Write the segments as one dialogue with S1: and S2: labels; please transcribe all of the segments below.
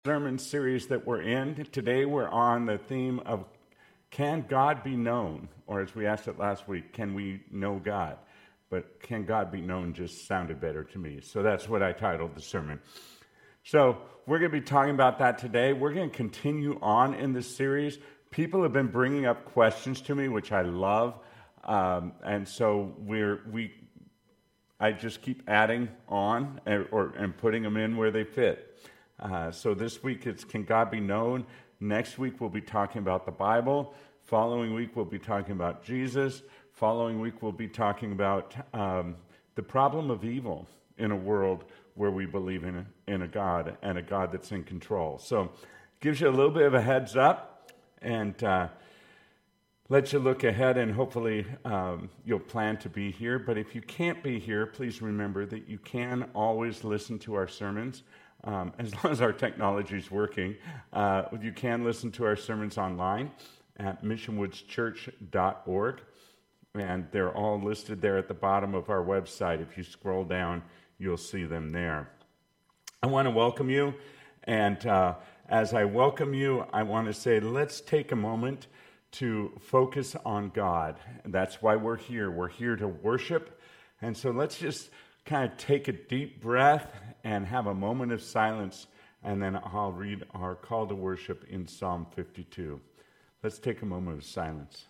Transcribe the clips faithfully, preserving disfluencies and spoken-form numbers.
S1: sermon series that we're in. Today we're on the theme of can God be known? Or as we asked it last week, can we know God? But can God be known just sounded better to me. So that's what I titled the sermon. So we're going to be talking about that today. We're going to continue on in this series. People have been bringing up questions to me, which I love. Um, and so we're, we, I just keep adding on and, or, and putting them in where they fit. Uh, so this week it's Can God Be Known? Next week we'll be talking about the Bible. Following week we'll be talking about Jesus. Following week we'll be talking about um, the problem of evil in a world where we believe in a, in a God and a God that's in control. So gives you a little bit of a heads up and uh, lets you look ahead, and hopefully um, you'll plan to be here. But if you can't be here, please remember that you can always listen to our sermons. Um, as long as our technology is working, uh, you can listen to our sermons online at mission woods church dot org, and they're all listed there at the bottom of our website. If you scroll down, you'll see them there. I want to welcome you, and uh, as I welcome you, I want to say let's take a moment to focus on God. And that's why we're here. We're here to worship, and so let's just kind of take a deep breath and have a moment of silence, and then I'll read our call to worship in Psalm fifty-two. Let's take a moment of silence.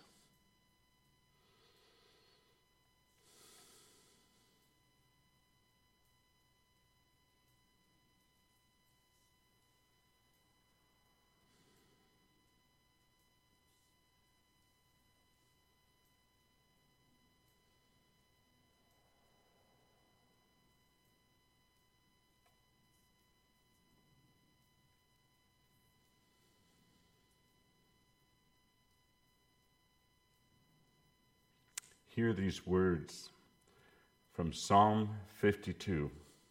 S1: Hear these words from Psalm fifty-two.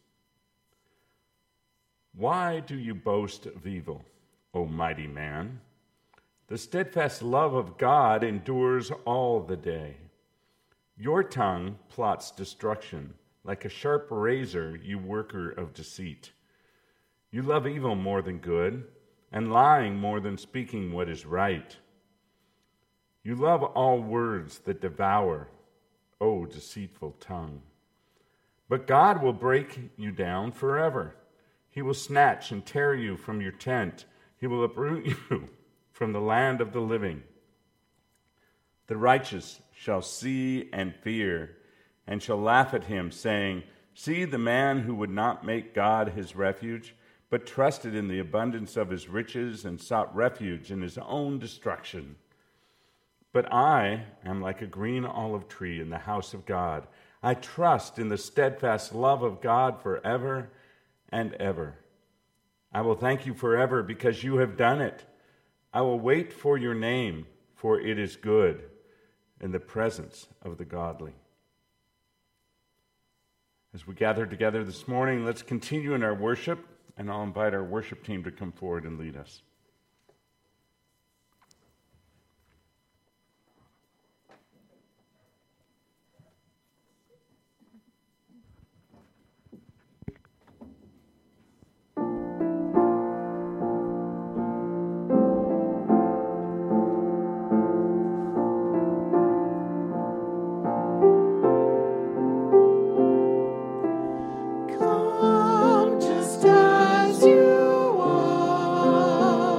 S1: Why do you boast of evil, O mighty man? The steadfast love of God endures all the day. Your tongue plots destruction. Like a sharp razor, you worker of deceit. You love evil more than good, and lying more than speaking what is right. You love all words that devour, O deceitful tongue. But God will break you down forever. He will snatch and tear you from your tent. He will uproot you from the land of the living. The righteous shall see and fear, and shall laugh at him, saying, See the man who would not make God his refuge, but trusted in the abundance of his riches and sought refuge in his own destruction. But I am like a green olive tree in the house of God. I trust in the steadfast love of God forever and ever. I will thank you forever because you have done it. I will wait for your name, for it is good in the presence of the godly. As we gather together this morning, let's continue in our worship, and I'll invite our worship team to come forward and lead us.
S2: Come just as you are.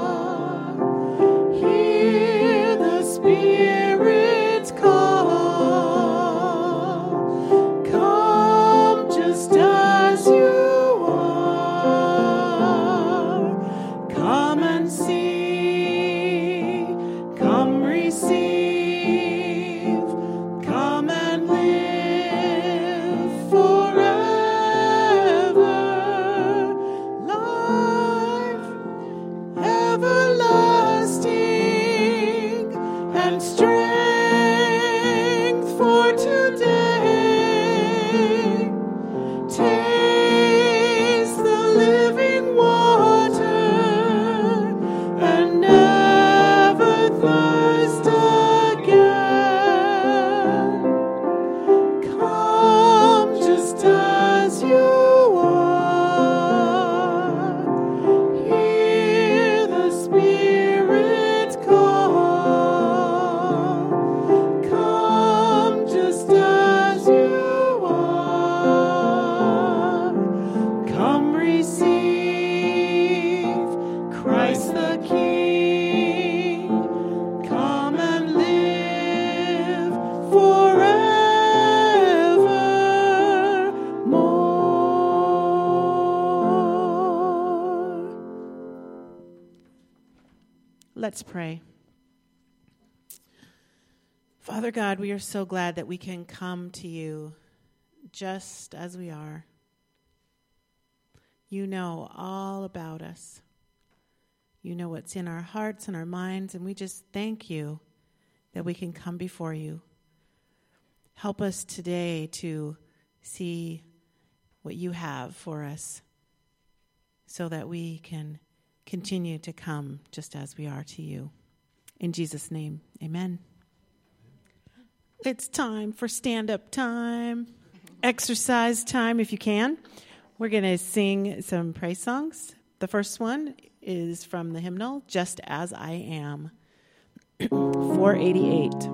S2: Let's pray. Father God, we are so glad that we can come to you just as we are. You know all about us. You know what's in our hearts and our minds, and we just thank you that we can come before you. Help us today to see what you have for us so that we can continue to come just as we are to you. In Jesus' name, amen. It's time for stand-up time, exercise time if you can. We're going to sing some praise songs. The first one is from the hymnal, Just As I Am, four eighty-eight.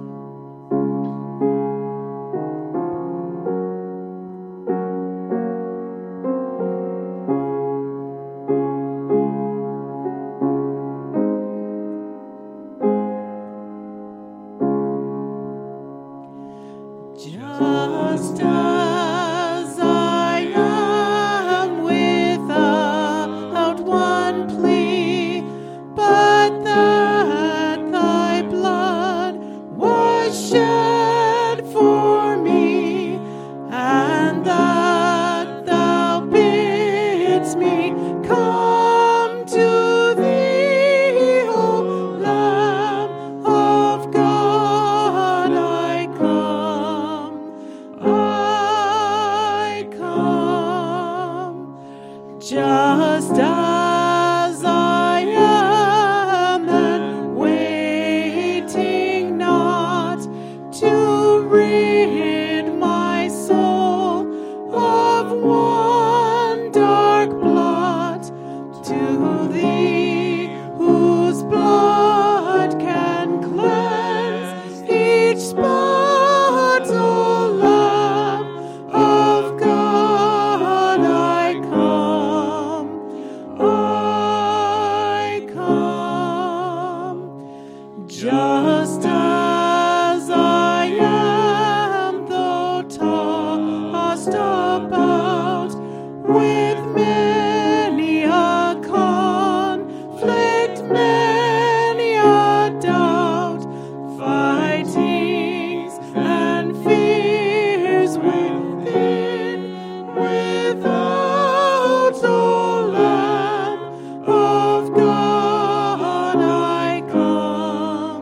S3: Just as I am without one plea, but that thy blood was shed for me, and that thou bidst me come to thee, O Lamb of God, I come. I come, just as I am, and waiting not to rid my soul of one dark blot, to thee whose blood can cleanse each spot, O Lamb of God, I come, I come, just as I am, though tossed about with many a conflict, many a doubt, fightings and fears within, without, O Lamb of God, I come,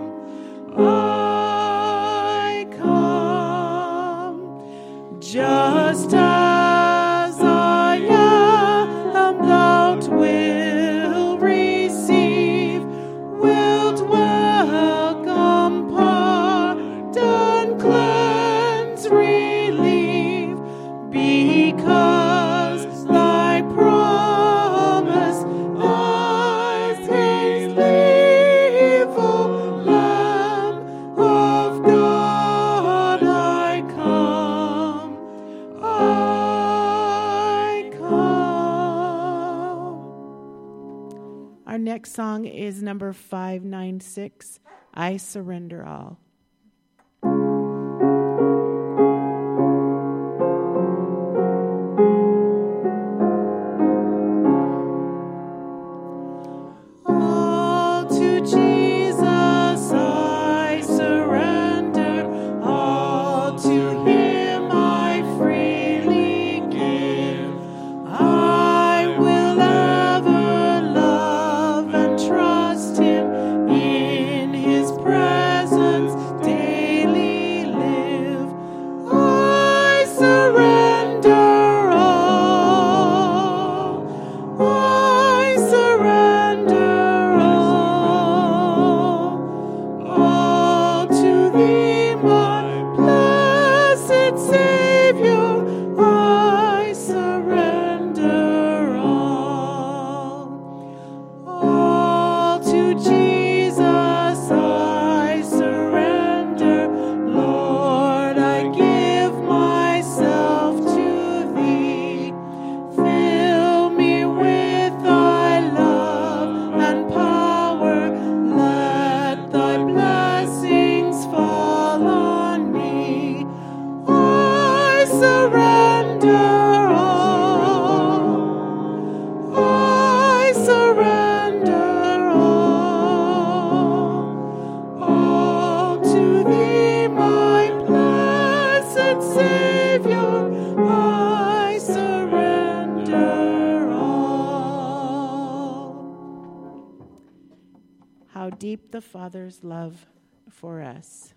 S3: I come, just as I am, thou wilt receive, wilt welcome, pardon, cleanse, relieve, because thy promise I taste leave, O Lamb of God, I come, I come.
S2: Our next song is number five ninety-six, I Surrender All.
S3: All to Jesus I surrender, all to Him I freely give. I will ever love and trust Him, in His presence daily live. I surrender all, I surrender all, all to Thee, my blessed Savior, I surrender all. All to Jesus I surrender, Lord, I give myself to Thee. Fill me with Thy love and power, let Thy blessings fall on me. I surrender all, I surrender all,
S2: how deep the Father's love for us.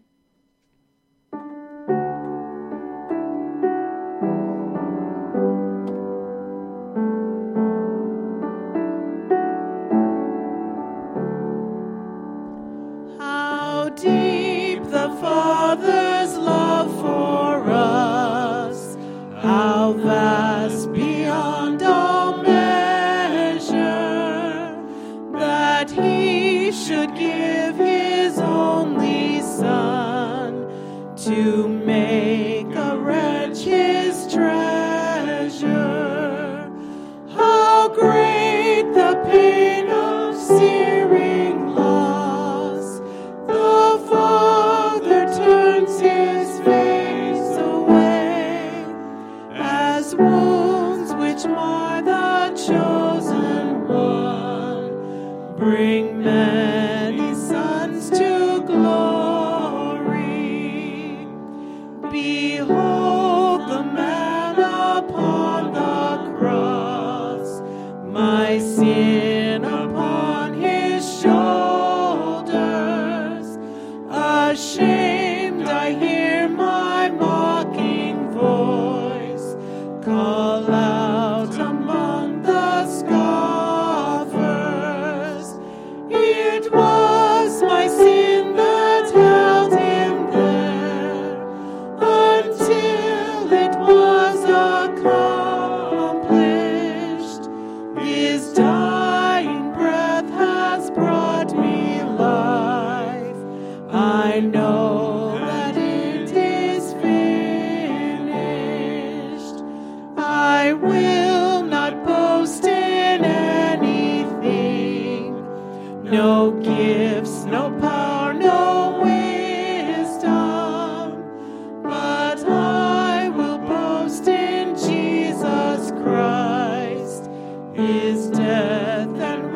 S3: How deep the Father's love for us, how vast beyond all measure, that He should give His only Son to make a wretch His treasure. How great the pain of searing loss! The Father turns His face away, as wounds which mar the chosen one bring many sons to glory. Behold the man upon the cross, my sin upon His shoulders. Ashamed, I hear my mocking voice call out among the scoffers. It was my sin that held Him there until it was accomplished. His dying breath has brought me life. I know that it is finished. I will not boast in anything, no gifts, no power, no wisdom, but I will boast in Jesus Christ, His death and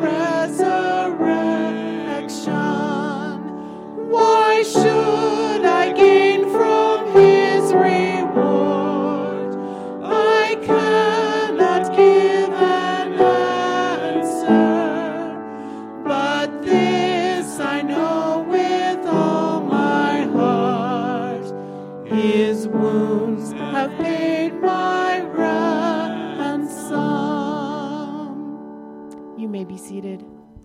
S3: resurrection. Why should I gain from His reward? I cannot give an answer, but this I know with all my heart: His wounds have paid my ransom.
S2: You may be seated.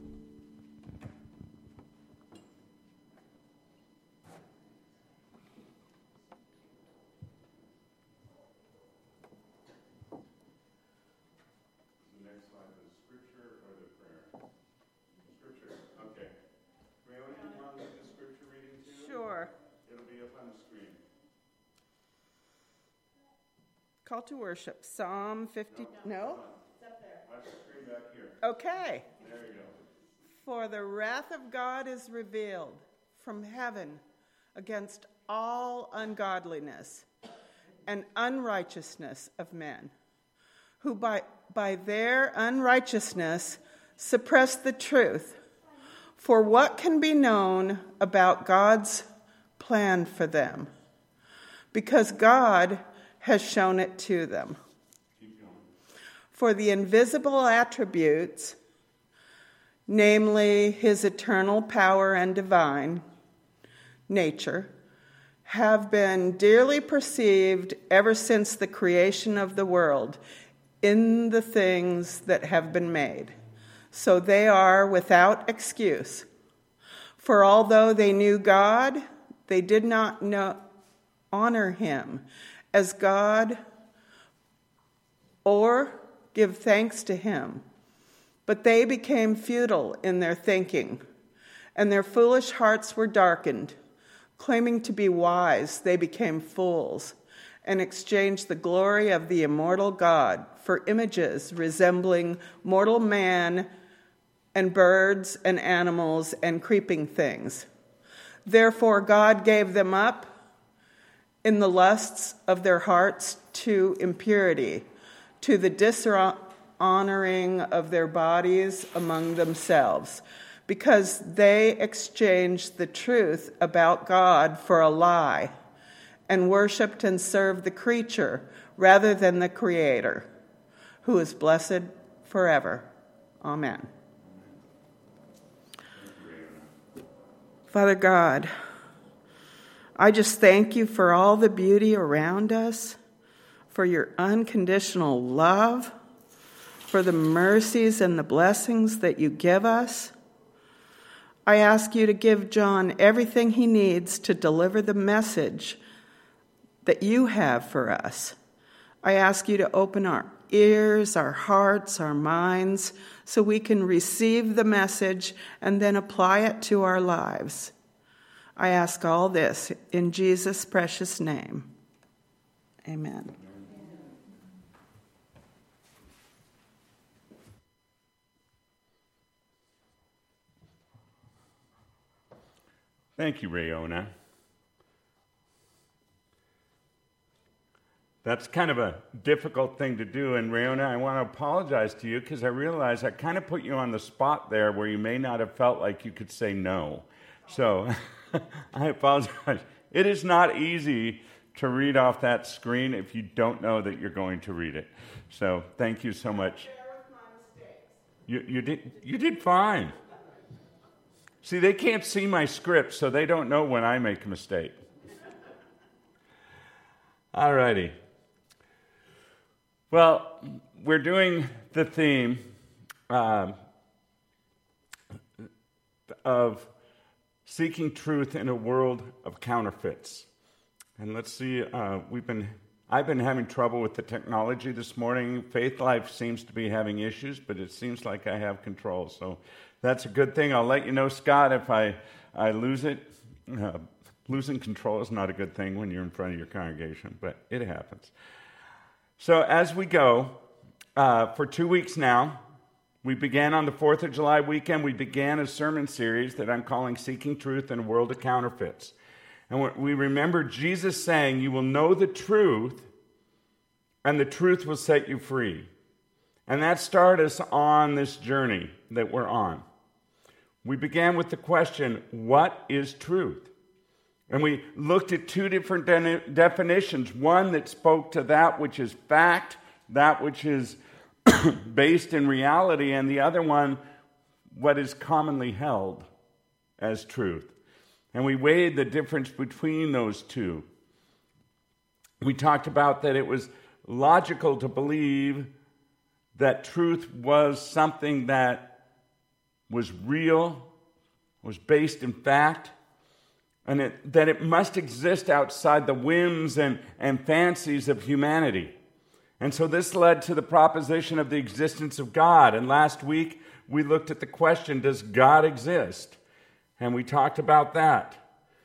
S1: The next slide is scripture or the prayer? Scripture. Okay. Raylan, you want to lead the scripture reading too?
S4: Sure.
S1: It'll be up on the screen.
S4: Call to worship. Psalm fifty. No?
S1: Watch the screen back here.
S4: Okay.
S1: There you go.
S4: For the wrath of God is revealed from heaven against all ungodliness and unrighteousness of men, who by, by their unrighteousness suppress the truth. For what can be known about God's plan for them? Because God has shown it to them. For the invisible attributes, namely His eternal power and divine nature, have been dearly perceived ever since the creation of the world in the things that have been made. So they are without excuse. For although they knew God, they did not know, honor Him as God or give thanks to Him. But they became futile in their thinking, and their foolish hearts were darkened. Claiming to be wise, they became fools and exchanged the glory of the immortal God for images resembling mortal man and birds and animals and creeping things. Therefore God gave them up in the lusts of their hearts to impurity, to the dishonoring of their bodies among themselves, because they exchanged the truth about God for a lie, and worshipped and served the creature rather than the Creator, who is blessed forever. Amen. Father God, I just thank you for all the beauty around us, for your unconditional love, for the mercies and the blessings that you give us. I ask you to give John everything he needs to deliver the message that you have for us. I ask you to open our ears, our hearts, our minds, so we can receive the message and then apply it to our lives. I ask all this in Jesus' precious name. Amen.
S1: Thank you, Rayona. That's kind of a difficult thing to do, and Rayona, I want to apologize to you because I realize I kind of put you on the spot there where you may not have felt like you could say no. So I apologize. It is not easy to read off that screen if you don't know that you're going to read it. So thank you so much. You, you did you did fine. See, they can't see my script, so they don't know when I make a mistake. All righty. Well, we're doing the theme um, of seeking truth in a world of counterfeits. And let's see, uh, we've been, I've been having trouble with the technology this morning. Faith Life seems to be having issues, but it seems like I have control. So that's a good thing. I'll let you know, Scott, if I, I lose it. Uh, losing control is not a good thing when you're in front of your congregation, but it happens. So as we go, uh, for two weeks now, we began on the fourth of July weekend, we began a sermon series that I'm calling Seeking Truth in a World of Counterfeits. And we remember Jesus saying, you will know the truth, and the truth will set you free. And that started us on this journey that we're on. We began with the question, what is truth? And we looked at two different de- definitions. One that spoke to that which is fact, that which is based in reality, and the other one, what is commonly held as truth. And we weighed the difference between those two. We talked about that it was logical to believe that truth was something that was real, was based in fact, and it, that it must exist outside the whims and, and fancies of humanity. And so this led to the proposition of the existence of God. And last week, we looked at the question, does God exist? And we talked about that.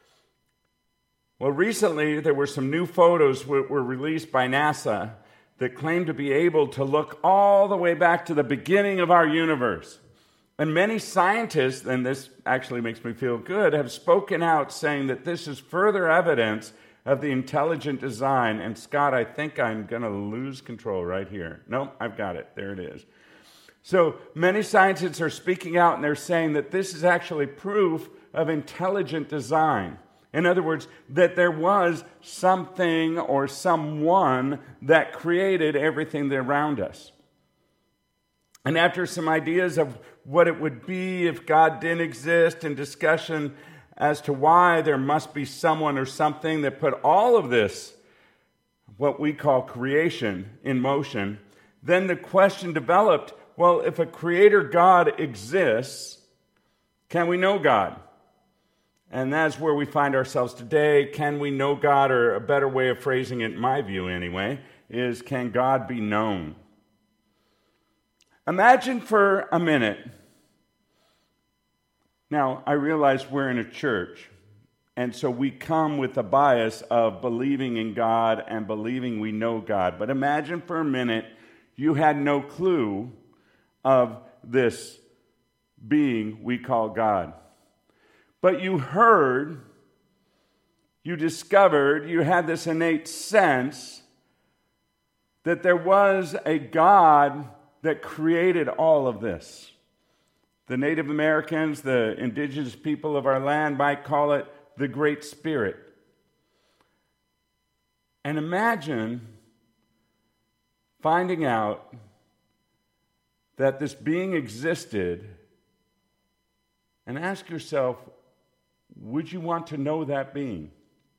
S1: Well, recently, there were some new photos that were released by NASA that claim to be able to look all the way back to the beginning of our universe. And many scientists, and this actually makes me feel good, have spoken out saying that this is further evidence of the intelligent design. And Scott, I think I'm going to lose control right here. No, I've got it. There it is. So many scientists are speaking out and they're saying that this is actually proof of intelligent design. In other words, that there was something or someone that created everything around us. And after some ideas of what it would be if God didn't exist and discussion as to why there must be someone or something that put all of this, what we call creation, in motion, then the question developed, well, if a creator God exists, can we know God? And that's where we find ourselves today. Can we know God? Or a better way of phrasing it, in my view anyway, is can God be known? Imagine for a minute. Now, I realize we're in a church, and so we come with a bias of believing in God and believing we know God. But imagine for a minute you had no clue of this being we call God. But you heard, you discovered, you had this innate sense that there was a God that created all of this. The Native Americans, the indigenous people of our land might call it the Great Spirit. And imagine finding out that this being existed, and ask yourself, would you want to know that being?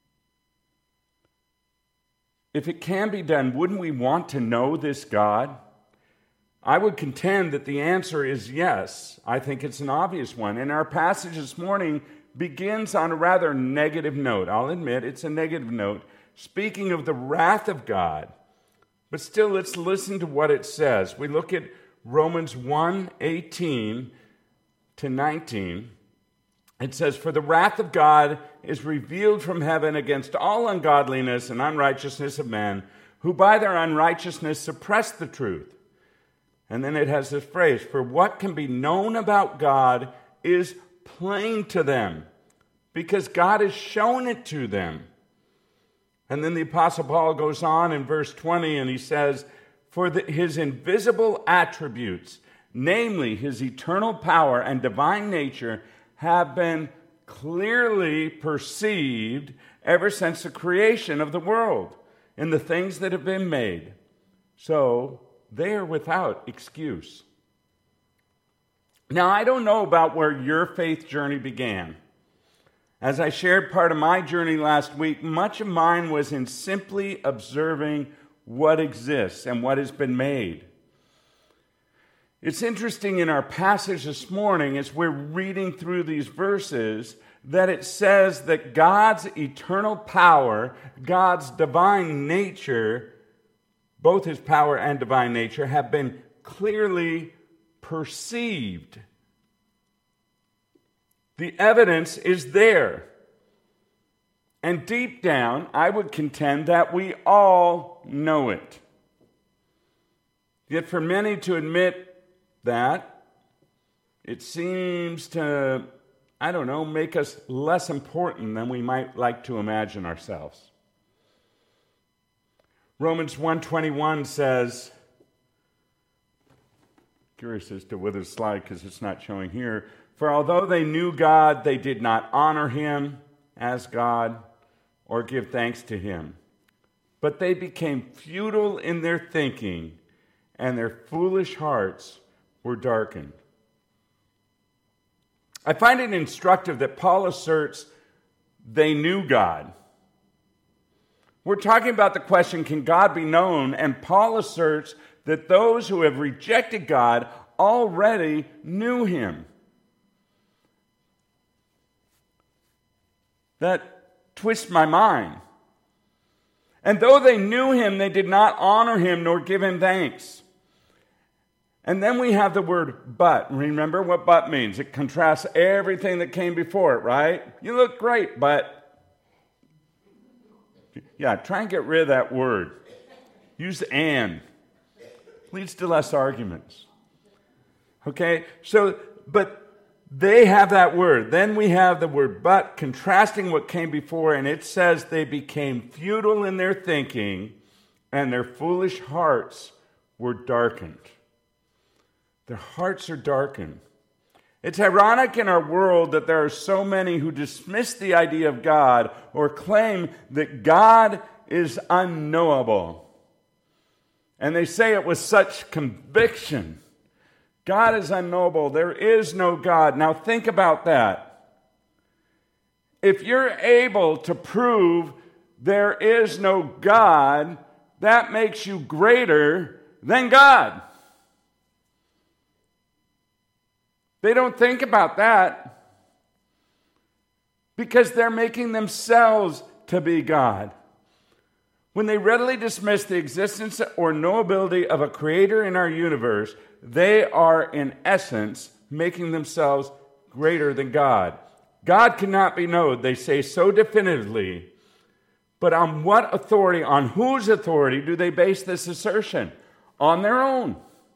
S1: If it can be done, wouldn't we want to know this God? I would contend that the answer is yes. I think it's an obvious one. And our passage this morning begins on a rather negative note. I'll admit it's a negative note, speaking of the wrath of God. But still, let's listen to what it says. We look at Romans one, eighteen to nineteen. It says, "For the wrath of God is revealed from heaven against all ungodliness and unrighteousness of men, who by their unrighteousness suppress the truth." And then it has this phrase, "For what can be known about God is plain to them, because God has shown it to them." And then the Apostle Paul goes on in verse twenty and he says, "For the, his invisible attributes, namely his eternal power and divine nature, have been clearly perceived ever since the creation of the world in the things that have been made. So they are without excuse." Now, I don't know about where your faith journey began. As I shared part of my journey last week, much of mine was in simply observing what exists and what has been made. It's interesting in our passage this morning, as we're reading through these verses, that it says that God's eternal power, God's divine nature, both his power and divine nature, have been clearly perceived. The evidence is there. And deep down, I would contend that we all know it. Yet for many to admit that, it seems to, I don't know, make us less important than we might like to imagine ourselves. Romans one twenty-one says, curious as to whether it's slide because it's not showing here, "For although they knew God, they did not honor him as God or give thanks to him. But they became futile in their thinking, and their foolish hearts were darkened." I find it instructive that Paul asserts they knew God. We're talking about the question, can God be known? And Paul asserts that those who have rejected God already knew him. That twists my mind. "And though they knew him, they did not honor him nor give him thanks." And then we have the word "but." Remember what "but" means? It contrasts everything that came before it, right? You look great, but... Yeah, try and get rid of that word. Use "and." Leads to less arguments. Okay? So, but... they have that word. Then we have the word "but," contrasting what came before, and it says they became futile in their thinking, and their foolish hearts were darkened. Their hearts are darkened. It's ironic in our world that there are so many who dismiss the idea of God or claim that God is unknowable. And they say it with such conviction. God is unknowable. There is no God. Now think about that. If you're able to prove there is no God, that makes you greater than God. They don't think about that because they're making themselves to be God. When they readily dismiss the existence or knowability of a creator in our universe, they are, in essence, making themselves greater than God. God cannot be known, they say so definitively. But on what authority, on whose authority do they base this assertion? On their own.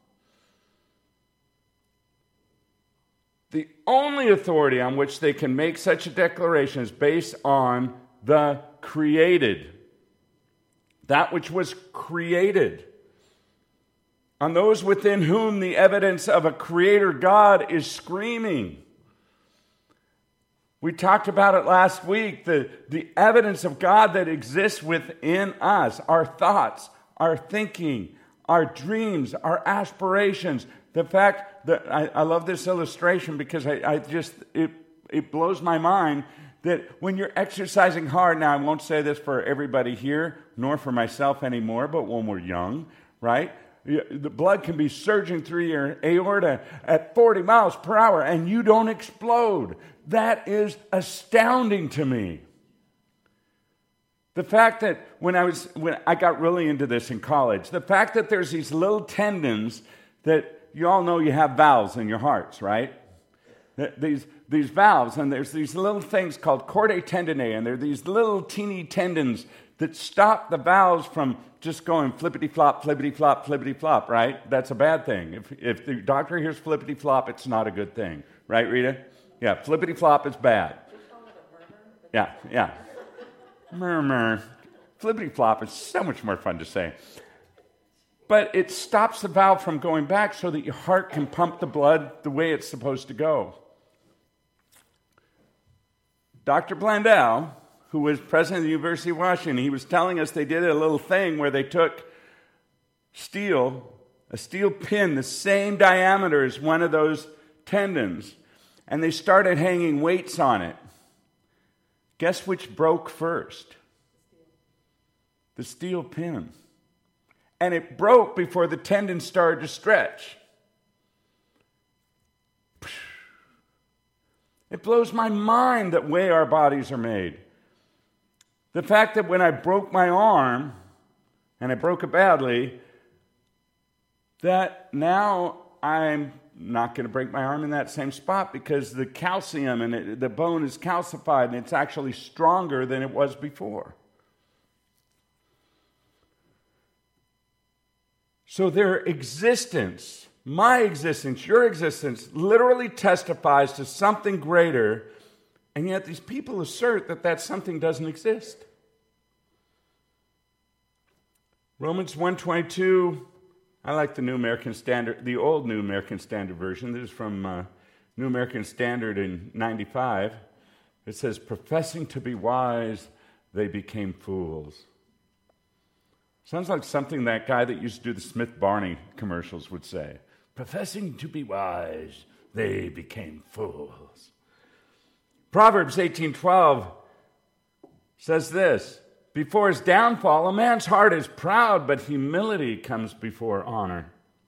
S1: The only authority on which they can make such a declaration is based on the created. That which was created. On those within whom the evidence of a creator God is screaming. We talked about it last week, the, the evidence of God that exists within us, our thoughts, our thinking, our dreams, our aspirations. The fact that, I, I love this illustration because I, I just, it, it blows my mind that when you're exercising hard, now I won't say this for everybody here, nor for myself anymore, but when we're young, right? The blood can be surging through your aorta at forty miles per hour and you don't explode. That is astounding to me. The fact that when I was when I got really into this in college, the fact that there's these little tendons that you all know you have valves in your hearts, right? These these valves, and there's these little things called chordae tendineae, and they're these little teeny tendons that stop the valves from just going flippity-flop, flippity-flop, flippity-flop, right? That's a bad thing. If if the doctor hears flippity-flop, it's not a good thing. Right, Rita? Yeah, flippity-flop is bad. Yeah, yeah. Murmur. Flippity-flop is so much more fun to say. But it stops the valve from going back so that your heart can pump the blood the way it's supposed to go. Doctor Blandau, who was president of the University of Washington, he was telling us they did a little thing where they took steel, a steel pin the same diameter as one of those tendons, and they started hanging weights on it. Guess which broke first? The steel pin. And it broke before the tendon started to stretch. It blows my mind the way our bodies are made. The fact that when I broke my arm, and I broke it badly, that now I'm not going to break my arm in that same spot because the calcium and it, the bone is calcified and it's actually stronger than it was before. So their existence, my existence, your existence, literally testifies to something greater, and yet these people assert that that something doesn't exist. Romans one twenty-two, I like the New American Standard, the old New American Standard version. This is from uh, New American Standard in ninety-five. It says, professing to be wise, they became fools. Sounds like something that guy that used to do the Smith Barney commercials would say. Professing to be wise, they became fools. Proverbs eighteen twelve says this, before his downfall, a man's heart is proud, but humility comes before honor.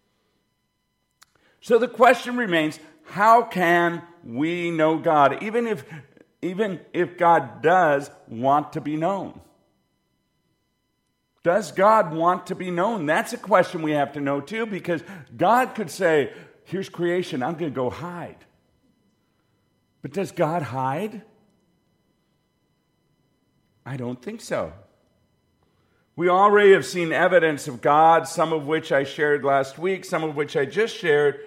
S1: So the question remains, how can we know God, even if, even if God does want to be known? Does God want to be known? That's a question we have to know too, because God could say, here's creation, I'm going to go hide. But does God hide? I don't think so. We already have seen evidence of God, some of which I shared last week, some of which I just shared,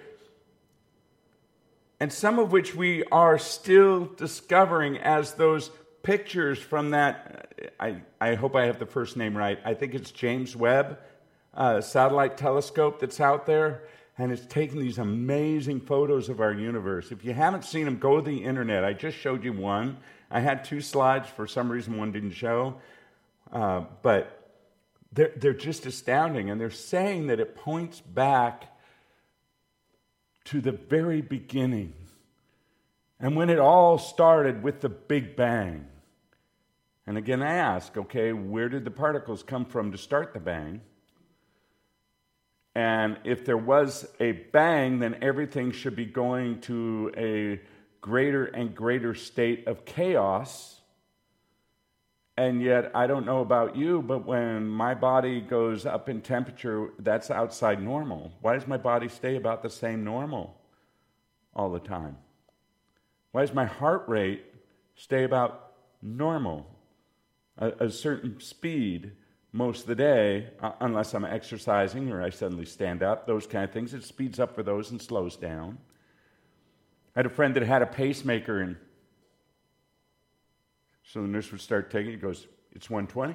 S1: and some of which we are still discovering as those pictures from that, I, I hope I have the first name right, I think it's James Webb uh, satellite telescope that's out there, and it's taking these amazing photos of our universe. If you haven't seen them, go to the internet. I just showed you one. I had two slides. For some reason, one didn't show. Uh, but they're, they're just astounding, and they're saying that it points back to the very beginning. And when it all started with the Big Bang. And again, I ask, okay, where did the particles come from to start the bang? And if there was a bang, then everything should be going to a greater and greater state of chaos. And yet, I don't know about you, but when my body goes up in temperature, that's outside normal. Why does my body stay about the same normal all the time? Why does my heart rate stay about normal, a, a certain speed most of the day, uh, unless I'm exercising or I suddenly stand up, those kind of things. It speeds up for those and slows down. I had a friend that had a pacemaker, and so the nurse would start taking it. He goes, it's one twenty.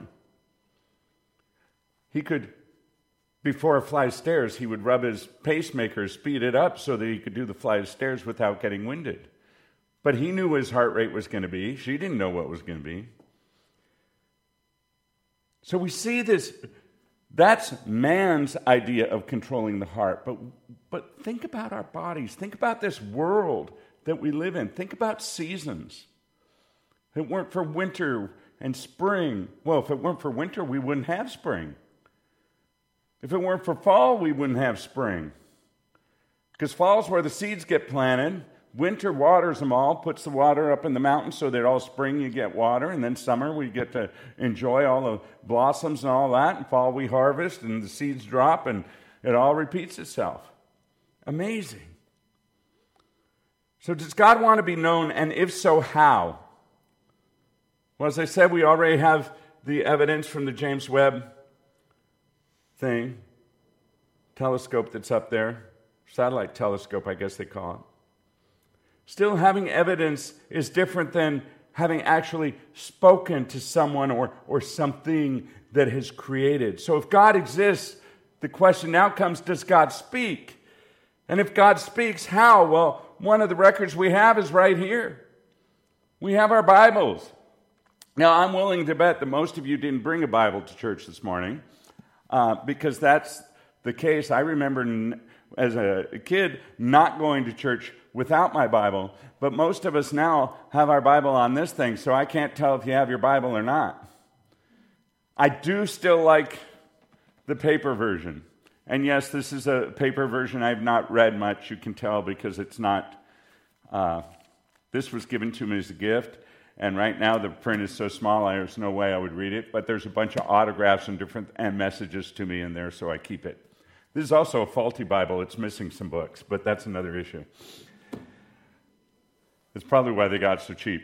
S1: He could, before a flight of stairs, he would rub his pacemaker, speed it up so that he could do the flight of stairs without getting winded. But he knew what his heart rate was going to be. She didn't know what it was going to be. So we see this, that's man's idea of controlling the heart. But, but think about our bodies. Think about this world that we live in. Think about seasons. If it weren't for winter and spring, well, if it weren't for winter, we wouldn't have spring. If it weren't for fall, we wouldn't have spring. Because fall's where the seeds get planted. Winter waters them all, puts the water up in the mountains so that all spring you get water, and then summer we get to enjoy all the blossoms and all that, and fall we harvest, and the seeds drop, and it all repeats itself. Amazing. So does God want to be known, and if so, how? Well, as I said, we already have the evidence from the James Webb thing, telescope that's up there, satellite telescope, I guess they call it. Still, having evidence is different than having actually spoken to someone or, or something that has created. So if God exists, the question now comes, does God speak? And if God speaks, how? Well, one of the records we have is right here. We have our Bibles. Now, I'm willing to bet that most of you didn't bring a Bible to church this morning, uh, because that's the case. I remember n- as a kid not going to church without my Bible, but most of us now have our Bible on this thing, so I can't tell if you have your Bible or not. I do still like the paper version. And yes, this is a paper version I've not read much, you can tell, because it's not, uh, this was given to me as a gift, and right now the print is so small there's no way I would read it, but there's a bunch of autographs and different and messages to me in there, so I keep it. This is also a faulty Bible. It's missing some books, but that's another issue. It's probably why they got so cheap.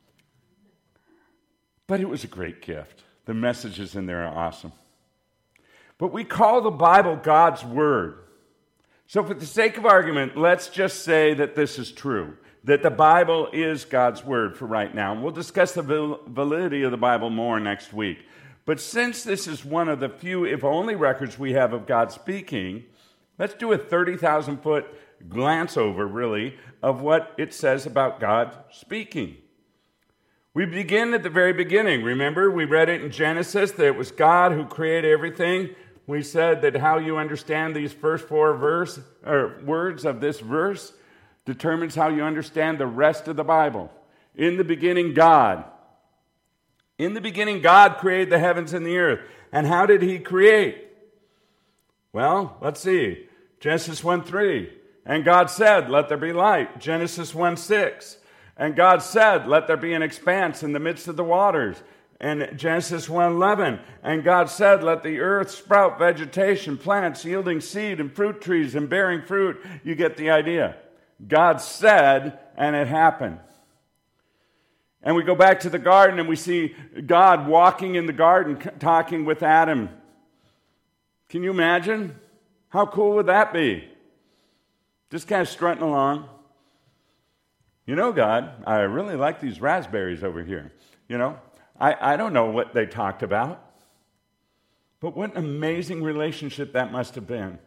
S1: But it was a great gift. The messages in there are awesome. But we call the Bible God's Word. So for the sake of argument, let's just say that this is true, that the Bible is God's Word for right now. And we'll discuss the val- validity of the Bible more next week. But since this is one of the few, if only, records we have of God speaking, let's do a thirty thousand foot glance over, really, of what it says about God speaking. We begin at the very beginning. Remember, we read it in Genesis that it was God who created everything. We said that how you understand these first four verse or words of this verse determines how you understand the rest of the Bible. In the beginning, God. In the beginning, God created the heavens and the earth. And how did he create? Well, let's see. Genesis one three. And God said, let there be light. Genesis one six. And God said, let there be an expanse in the midst of the waters. And Genesis one eleven. And God said, let the earth sprout vegetation, plants yielding seed, and fruit trees, and bearing fruit. You get the idea. God said, and it happened. And we go back to the garden and we see God walking in the garden talking with Adam. Can you imagine? How cool would that be? Just kind of strutting along. You know, God, I really like these raspberries over here. You know, I, I don't know what they talked about. But what an amazing relationship that must have been.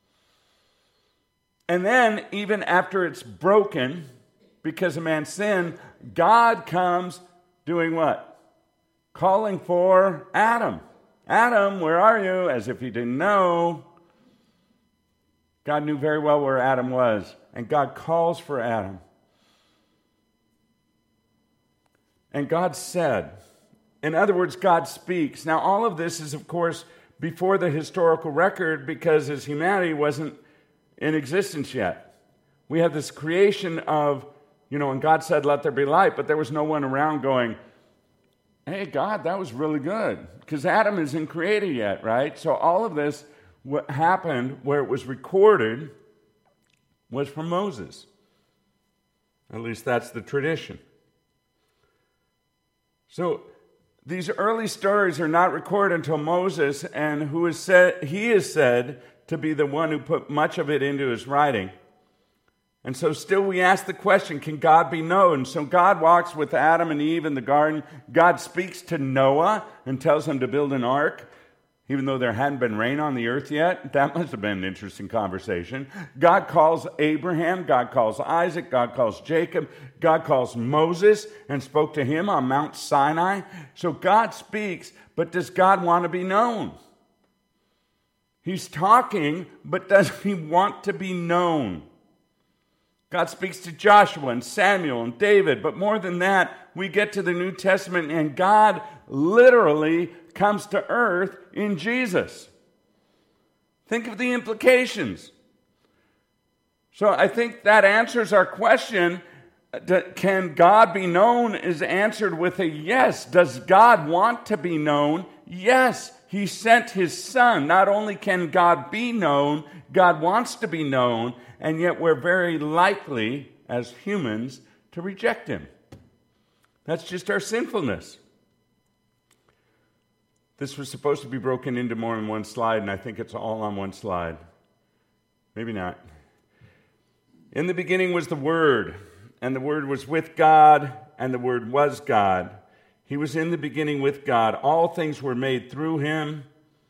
S1: And then, even after it's broken, because of man's sin, God comes doing what? Calling for Adam. Adam, where are you? As if he didn't know. God knew very well where Adam was. And God calls for Adam. And God said. In other words, God speaks. Now, all of this is, of course, before the historical record, because his humanity wasn't in existence yet. We have this creation of, you know, and God said, let there be light, but there was no one around going, hey, God, that was really good. Because Adam isn't created yet, right? So all of this, what happened, where it was recorded, was from Moses. At least that's the tradition. So these early stories are not recorded until Moses, and who is said, he is said to be the one who put much of it into his writing. And so still we ask the question, can God be known? So God walks with Adam and Eve in the garden. God speaks to Noah and tells him to build an ark, even though there hadn't been rain on the earth yet. That must have been an interesting conversation. God calls Abraham. God calls Isaac. God calls Jacob. God calls Moses and spoke to him on Mount Sinai. So God speaks, but does God want to be known? He's talking, but does he want to be known? God speaks to Joshua and Samuel and David, but more than that, we get to the New Testament and God literally comes to earth in Jesus. Think of the implications. So I think that answers our question. Can God be known is answered with a yes. Does God want to be known? Yes. He sent his son. Not only can God be known, God wants to be known, and yet we're very likely, as humans, to reject him. That's just our sinfulness. This was supposed to be broken into more than one slide, and I think it's all on one slide. Maybe not. In the beginning was the Word, and the Word was with God, and the Word was God. He was in the beginning with God. All things were made through him,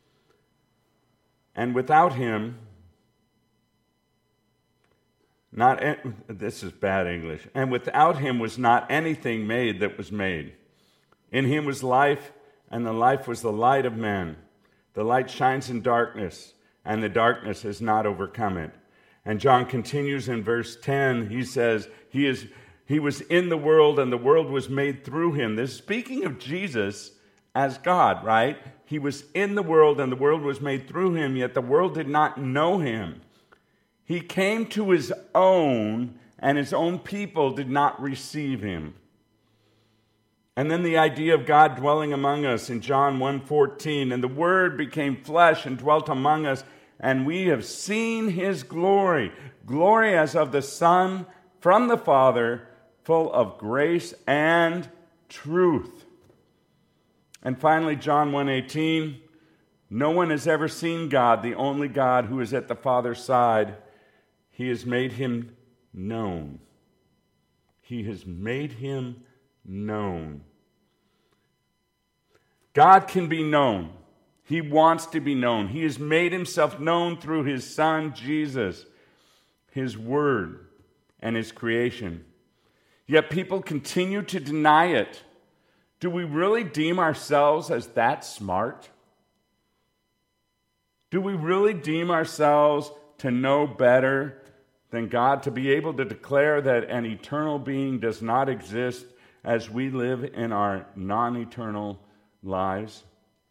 S1: and without him, not this is bad English, and without him was not anything made that was made. In him was life, and the life was the light of men. The light shines in darkness, and the darkness has not overcome it. And John continues in verse ten. He says, He is He was in the world, and the world was made through him. This is speaking of Jesus as God, right? He was in the world, and the world was made through him, yet the world did not know him. He came to his own, and his own people did not receive him. And then the idea of God dwelling among us in John one fourteen, and the Word became flesh and dwelt among us, and we have seen his glory, glory as of the Son from the Father, full of grace and truth. And finally, John one eighteen, no one has ever seen God, the only God who is at the Father's side. He has made him known. He has made him known. God can be known. He wants to be known. He has made himself known through his Son, Jesus, his Word, and his creation. Yet people continue to deny it. Do we really deem ourselves as that smart? Do we really deem ourselves to know better than God, to be able to declare that an eternal being does not exist as we live in our non-eternal lives?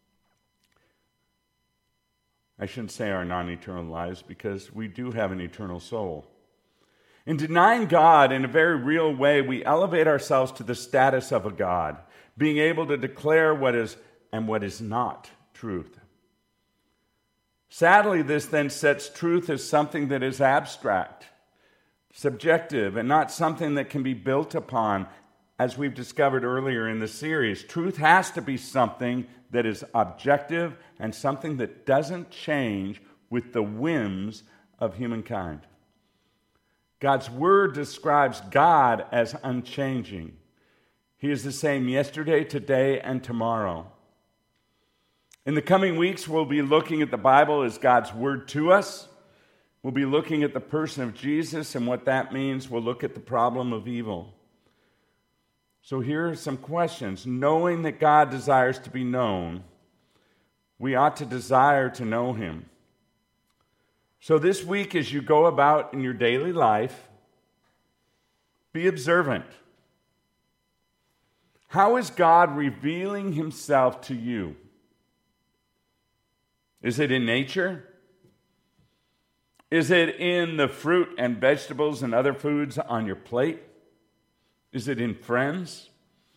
S1: I shouldn't say our non-eternal lives, because we do have an eternal soul. In denying God in a very real way, we elevate ourselves to the status of a God, being able to declare what is and what is not truth. Sadly, this then sets truth as something that is abstract, subjective, and not something that can be built upon, as we've discovered earlier in the series. Truth has to be something that is objective and something that doesn't change with the whims of humankind. God's Word describes God as unchanging. He is the same yesterday, today, and tomorrow. In the coming weeks, we'll be looking at the Bible as God's Word to us. We'll be looking at the person of Jesus and what that means. We'll look at the problem of evil. So here are some questions. Knowing that God desires to be known, we ought to desire to know him. So this week, as you go about in your daily life, be observant. How is God revealing himself to you? Is it in nature? Is it in the fruit and vegetables and other foods on your plate? Is it in friends?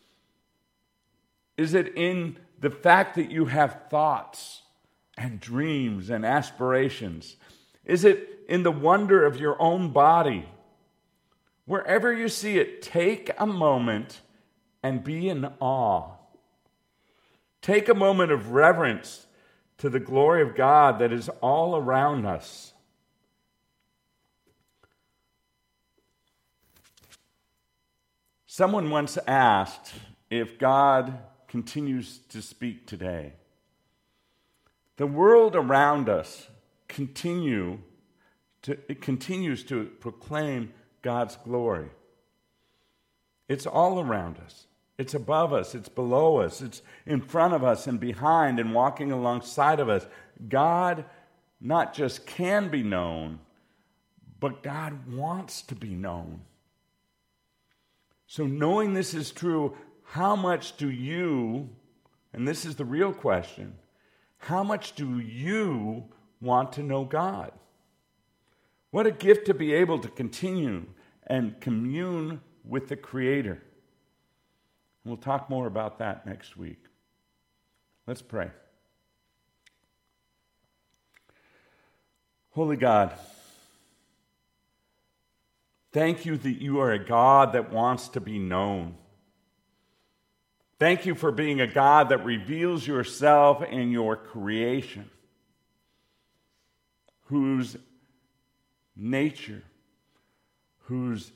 S1: Is it in the fact that you have thoughts and dreams and aspirations? Is it in the wonder of your own body? Wherever you see it, take a moment and be in awe. Take a moment of reverence to the glory of God that is all around us. Someone once asked if God continues to speak today. The world around us continue to, it continues to proclaim God's glory. It's all around us. It's above us. It's below us. It's in front of us and behind and walking alongside of us. God not just can be known, but God wants to be known. So knowing this is true, how much do you, and this is the real question, how much do you want to know God? What a gift to be able to continue and commune with the Creator. We'll talk more about that next week. Let's pray. Holy God, thank you that you are a God that wants to be known. Thank you for being a God that reveals yourself in your creation, whose nature, whose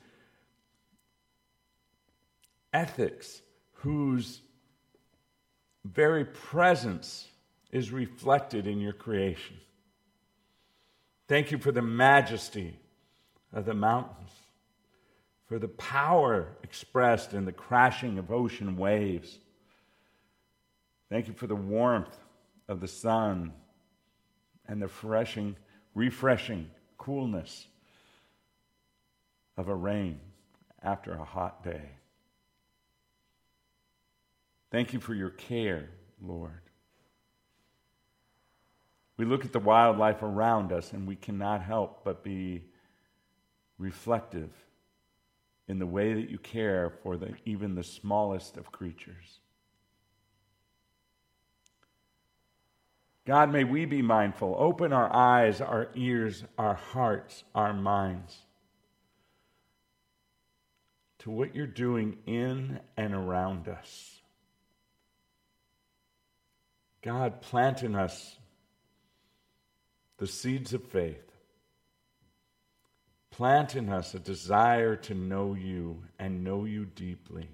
S1: ethics, whose very presence is reflected in your creation. Thank you for the majesty of the mountains, for the power expressed in the crashing of ocean waves. Thank you for the warmth of the sun and the refreshing, refreshing coolness of a rain after a hot day. Thank you for your care, Lord. We look at the wildlife around us and we cannot help but be reflective in the way that you care for the, even the smallest of creatures. God, may we be mindful. Open our eyes, our ears, our hearts, our minds to what you're doing in and around us. God, plant in us the seeds of faith. Plant in us a desire to know you and know you deeply.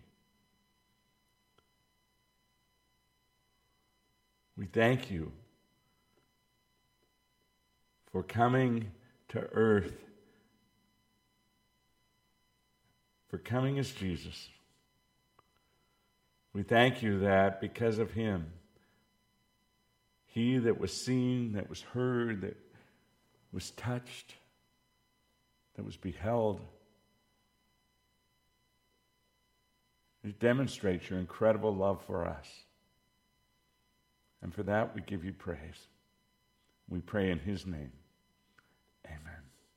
S1: We thank you for coming to earth, for coming as Jesus. We thank you that because of him, he that was seen, that was heard, that was touched, that was beheld, it demonstrates your incredible love for us. And for that we give you praise. We pray in his name. Amen.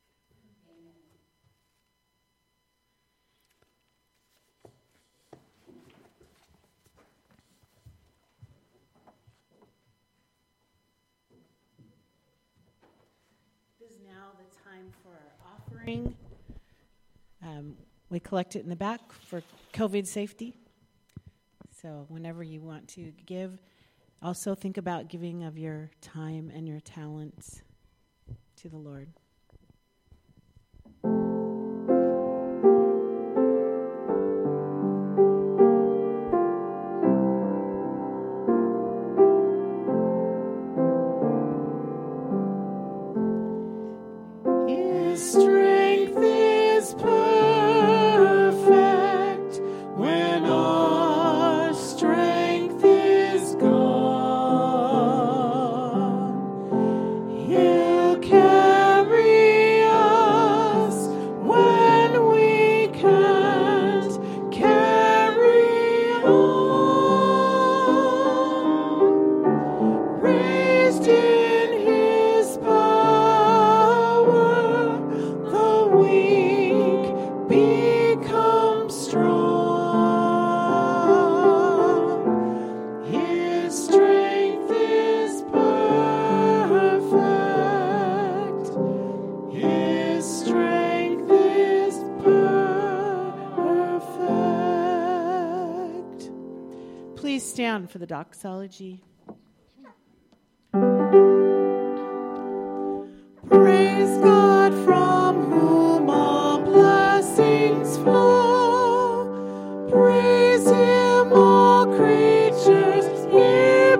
S2: For our offering. Um, we collect it in the back for COVID safety. So whenever you want to give, also think about giving of your time and your talents to the Lord. Stand for the doxology. Praise God from whom all blessings flow. Praise him, all creatures here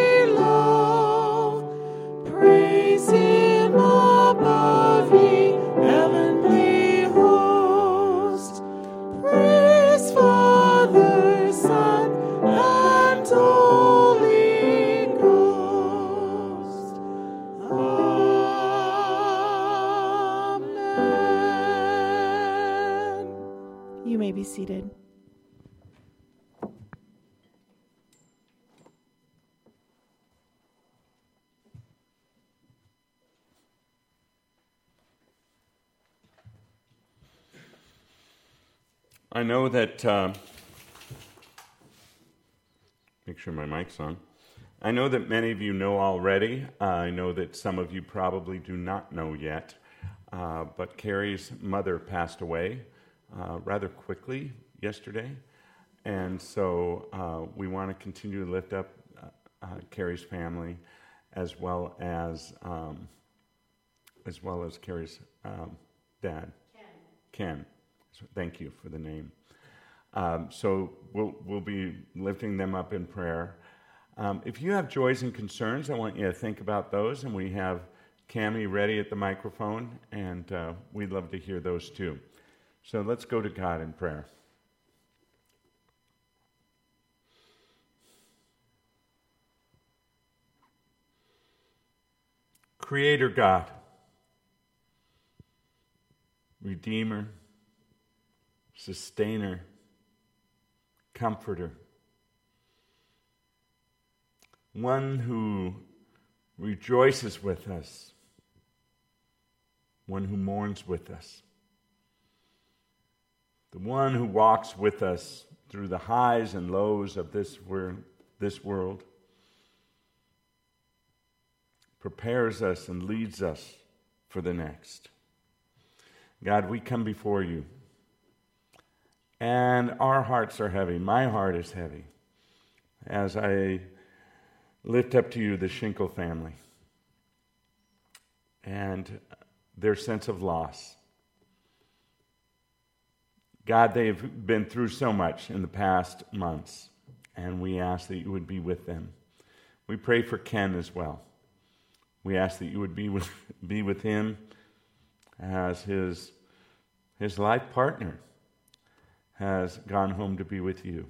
S2: below. Praise him above, ye heavenly host. Praise Father, Son, and Holy
S1: I know that, uh, make sure my mic's on. I know that many of you know already. Uh, I know that some of you probably do not know yet. Uh, but Carrie's mother passed away uh, rather quickly yesterday. And so uh, we want to continue to lift up uh, uh, Carrie's family as well as um, as well as Carrie's um, dad, Ken. Ken. So thank you for the name. Um, so we'll we'll be lifting them up in prayer. Um, if you have joys and concerns, I want you to think about those, and we have Cammie ready at the microphone, and uh, we'd love to hear those too. So let's go to God in prayer. Creator God, Redeemer, Sustainer, Comforter, one who rejoices with us, one who mourns with us, the one who walks with us through the highs and lows of this world, this world, prepares us and leads us for the next. God, we come before you, and our hearts are heavy. My heart is heavy as I lift up to you the Schinkel family and their sense of loss. God, they've been through so much in the past months, and we ask that you would be with them. We pray for Ken as well. We ask that you would be with, be with him as his, his life partner has gone home to be with you.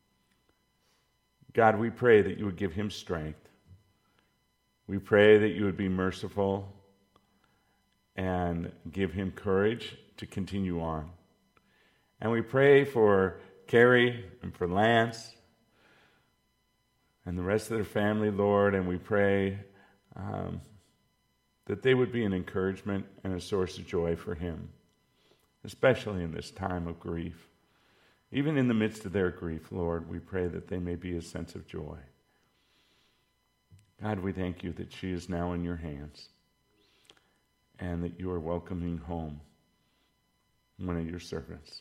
S1: God, we pray that you would give him strength. We pray that you would be merciful and give him courage to continue on. And we pray for Carrie and for Lance and the rest of their family, Lord, and we pray um, that they would be an encouragement and a source of joy for him, especially in this time of grief. Even in the midst of their grief, Lord, we pray that they may be a sense of joy. God, we thank you that she is now in your hands and that you are welcoming home one of your servants.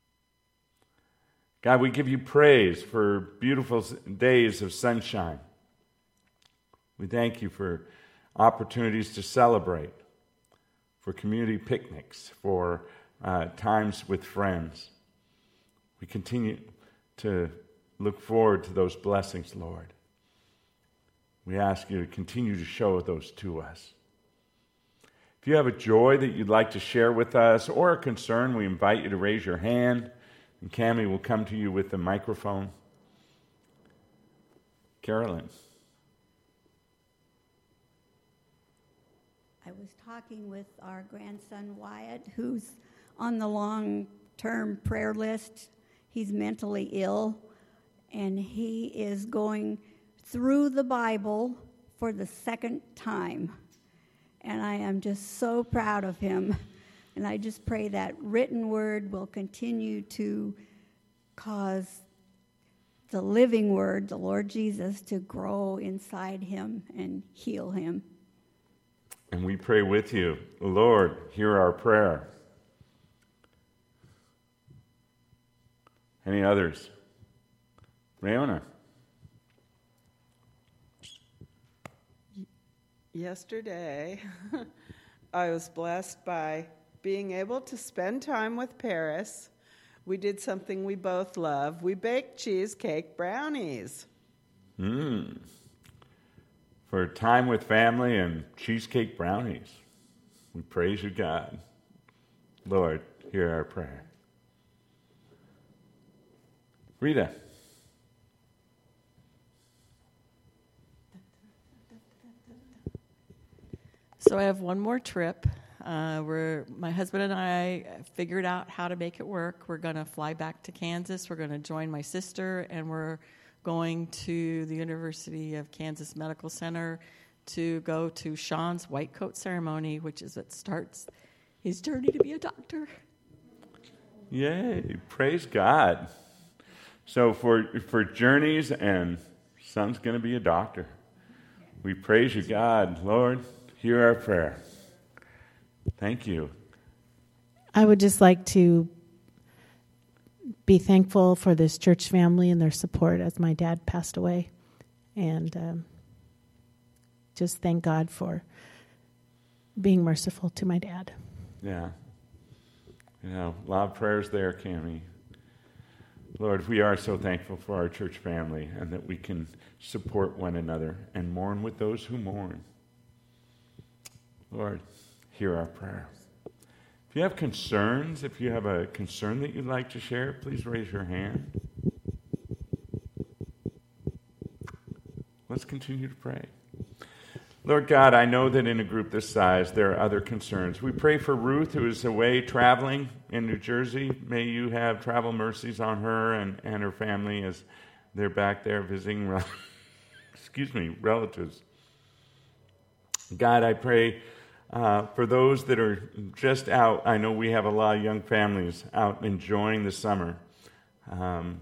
S1: God, we give you praise for beautiful days of sunshine. We thank you for opportunities to celebrate, for community picnics, for uh, times with friends. We continue to look forward to those blessings, Lord. We ask you to continue to show those to us. If you have a joy that you'd like to share with us or a concern, we invite you to raise your hand, and Cammie will come to you with the microphone. Carolyn.
S5: I was talking with our grandson Wyatt, who's on the long-term prayer list. He's mentally ill, and he is going through the Bible for the second time. And I am just so proud of him. And I just pray that written word will continue to cause the living word, the Lord Jesus, to grow inside him and heal him.
S1: And we pray with you. Lord, hear our prayer. Any others? Rayona.
S4: Yesterday, I was blessed by being able to spend time with Paris. We did something we both love. We baked cheesecake brownies.
S1: Mmm. For time with family and cheesecake brownies. We praise you, God. Lord, hear our prayer. Rita.
S3: So I have one more trip. Uh, we're my husband and I figured out how to make it work. We're going to fly back to Kansas. We're going to join my sister, and we're going to the University of Kansas Medical Center to go to Sean's white coat ceremony, which is what starts his journey to be a doctor.
S1: Yay, praise God. So for for journeys, and son's going to be a doctor. We praise you, God. Lord, hear our prayer. Thank you.
S2: I would just like to be thankful for this church family and their support as my dad passed away. And um, just thank God for being merciful to my dad.
S1: Yeah. Yeah, a lot of prayers there, Cammie. Lord, we are so thankful for our church family and that we can support one another and mourn with those who mourn. Lord, hear our prayer. If you have concerns, if you have a concern that you'd like to share, please raise your hand. Let's continue to pray. Lord God, I know that in a group this size, there are other concerns. We pray for Ruth, who is away traveling in New Jersey. May you have travel mercies on her and, and her family as they're back there visiting rel- excuse me, relatives. God, I pray uh, for those that are just out. I know we have a lot of young families out enjoying the summer. Um,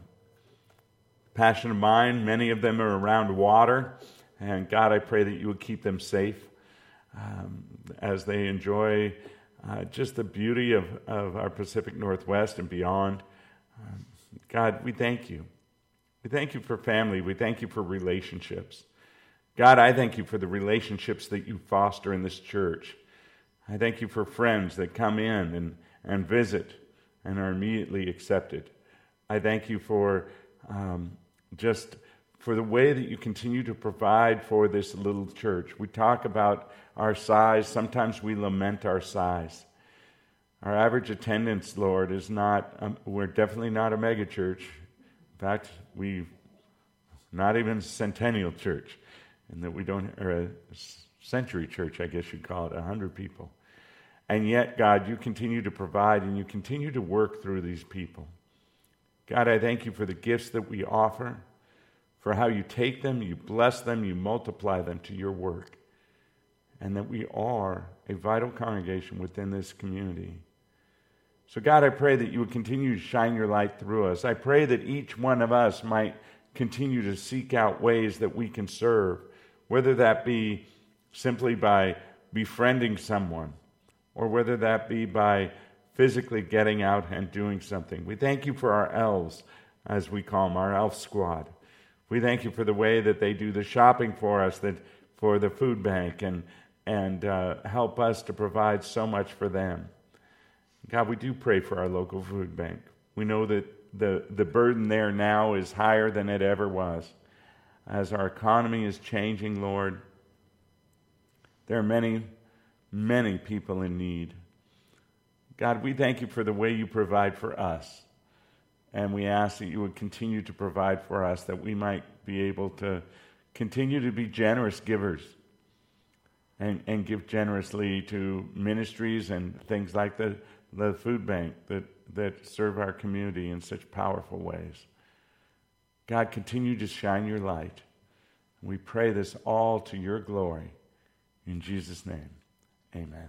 S1: passion of mine, many of them are around water. And God, I pray that you would keep them safe um, as they enjoy uh, just the beauty of, of our Pacific Northwest and beyond. Um, God, we thank you. We thank you for family. We thank you for relationships. God, I thank you for the relationships that you foster in this church. I thank you for friends that come in and, and visit and are immediately accepted. I thank you for um, just... for the way that you continue to provide for this little church. We talk about our size. Sometimes we lament our size. Our average attendance, Lord, is not, um, we're definitely not a mega church. In fact, we not even a centennial church, in that we don't, or a century church, I guess you'd call it, one hundred people. And yet, God, you continue to provide and you continue to work through these people. God, I thank you for the gifts that we offer, for how you take them, you bless them, you multiply them to your work, and that we are a vital congregation within this community. So God, I pray that you would continue to shine your light through us. I pray that each one of us might continue to seek out ways that we can serve, whether that be simply by befriending someone, or whether that be by physically getting out and doing something. We thank you for our elves, as we call them, our elf squad. We thank you for the way that they do the shopping for us, that for the food bank, and and uh, help us to provide so much for them. God, we do pray for our local food bank. We know that the, the burden there now is higher than it ever was. As our economy is changing, Lord, there are many, many people in need. God, we thank you for the way you provide for us. And we ask that you would continue to provide for us, that we might be able to continue to be generous givers and, and give generously to ministries and things like the, the food bank that, that serve our community in such powerful ways. God, continue to shine your light. We pray this all to your glory. In Jesus' name, amen.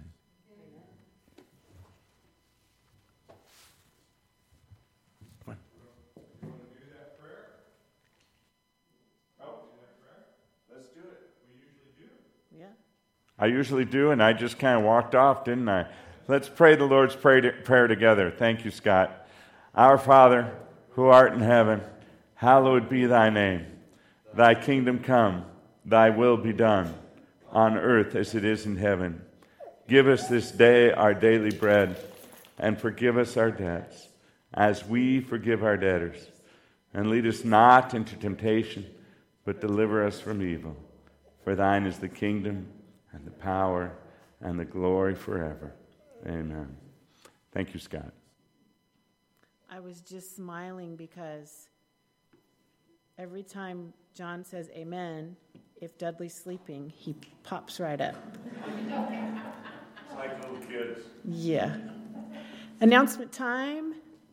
S1: I usually do, and I just kind of walked off, didn't I? Let's pray the Lord's Prayer together. Thank you, Scott. Our Father, who art in heaven, hallowed be thy name. Thy kingdom come, thy will be done, on earth as it is in heaven. Give us this day our daily bread, and forgive us our debts, as we forgive our debtors. And lead us not into temptation, but deliver us from evil. For thine is the kingdom, and the power, and the glory forever. Amen. Thank you, Scott.
S2: I was just smiling because every time John says amen, if Dudley's sleeping, he pops right up.
S1: It's like little kids.
S2: Yeah. Announcement time.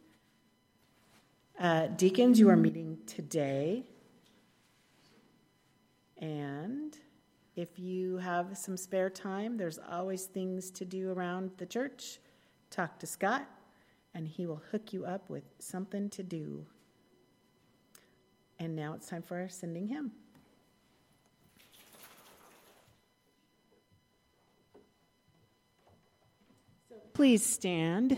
S2: Uh, deacons, you are meeting today. And if you have some spare time, there's always things to do around the church. Talk to Scott. and he will hook you up with something to do. And now it's time for our sending hymn. So please stand.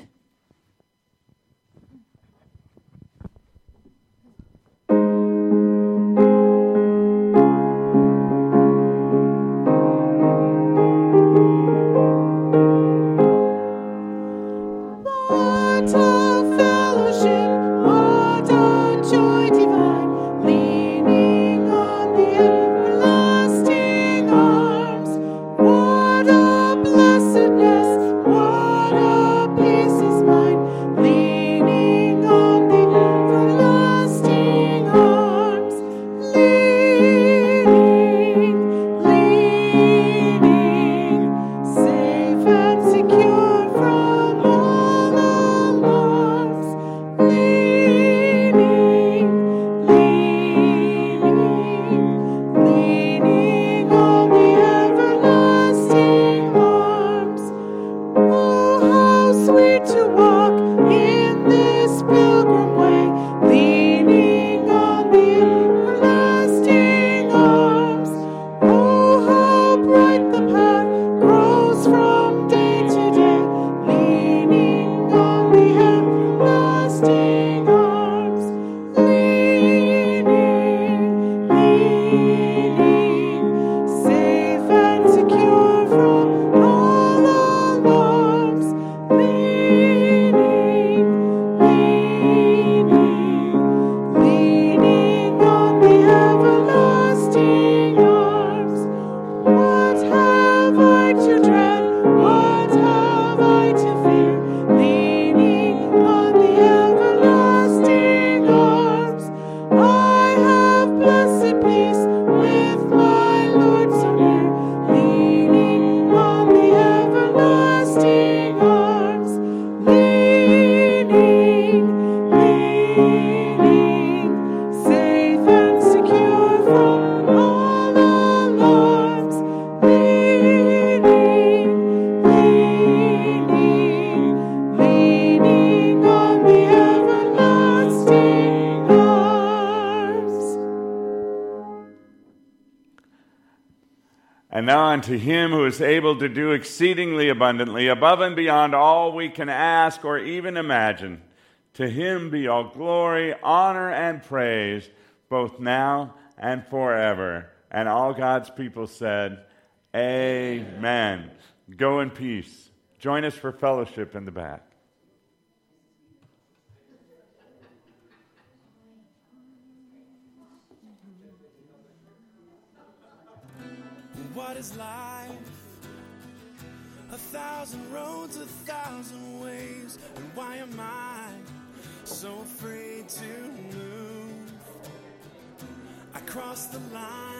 S1: And now unto him who is able to do exceedingly abundantly, above and beyond all we can ask or even imagine, to him be all glory, honor, and praise, both now and forever. And all God's people said, Amen. Go in peace. Join us for fellowship in the back.
S6: What is life? A thousand roads, a thousand ways. And why am I so afraid to move? I cross the line.